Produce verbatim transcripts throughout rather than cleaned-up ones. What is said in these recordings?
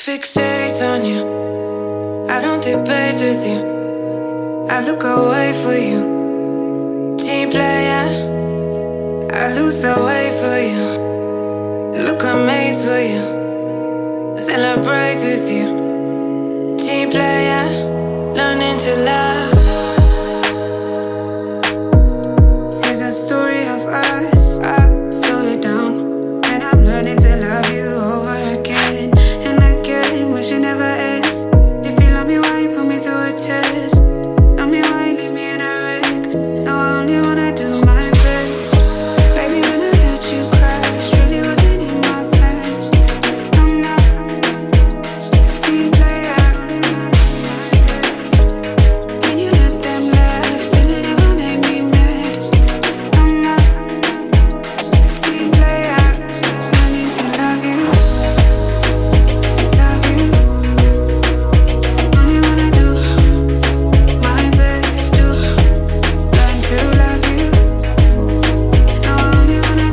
Fixate on you, I don't debate with you, I look away for you. Team player, I lose the way for you. Look amazed for you, celebrate with you. Team player, learning to love. Here's a story of us, I tore it down, and I'm learning to love you over again and again. Wish it never ends. If you love me, why you put me through a test? Tell me why you leave me in a wreck. No, I only wanna do my best. Baby, when I let you crash, really wasn't in my plan. I'm not team player, I only wanna do my best. When you let them laugh, still it never made me mad. I'm not team player, I need to love you, love you. Only wanna do my best to learn to love you. No, I only wanna,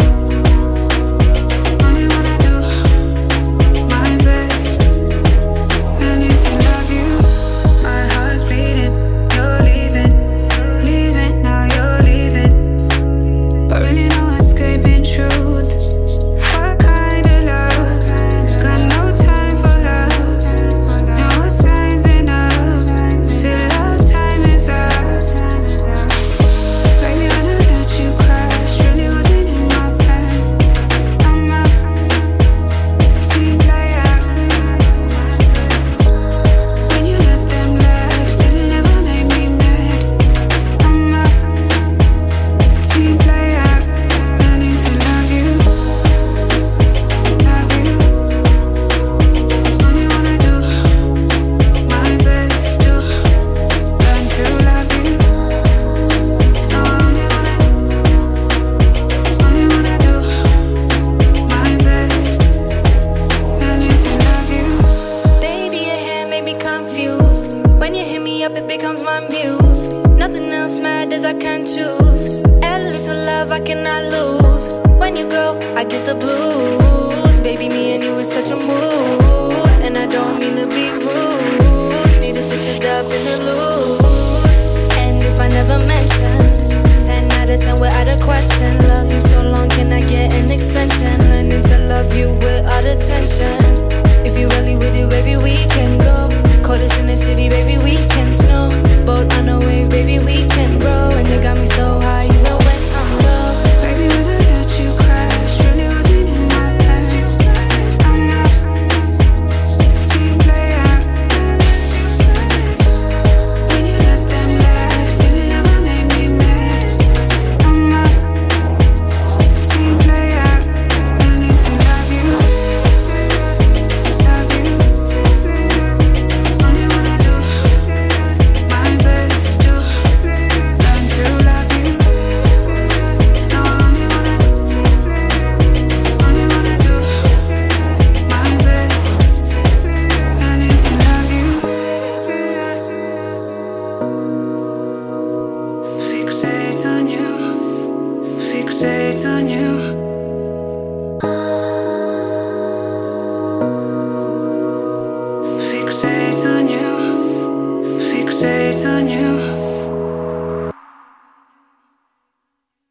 only wanna do my best. I need to love you. My heart's beating, you're leaving, leaving, now you're leaving. But really no escaping truth. What kind of love? Got no time for love. No signs enough till our time is up. Baby, when I let you crash, really wasn't in my plan. I'm not team player, only wanna do my best. When you let them laugh, still it never made me mad. I'm not team player, I need to love you, love you. Only wanna do my best to learn to love you. No, I only wanna, only wanna do my best. I need to love you. Baby, your hair made me confused. When you hit me up, it becomes my muse. Nothing else matters, I can't choose. At least for love, I cannot lose. When you go, I get the blues. Baby, me and you is such a mood. And I don't mean to be rude. Need to switch it up in the loop. And if I never mentioned, ten out of ten without a question. Love you so long, can I get an extension? Learning to love you without attention. If you really with it, baby, we can go. Coldest in the city, baby, we can snow. Boat on a wave, baby, we can row. And you got me so high, even when I'm low. Baby, when I let you crash, really wasn't in my plan. I'm not team player. When you let them laugh, still it never made me mad. I'm not team player, I need to love you, love you. Only wanna do my best to learn to love you. No, I only wanna, only wanna do my best. I need to love you. Fixate on you, fixate on you. Fixate on you, fixate on you.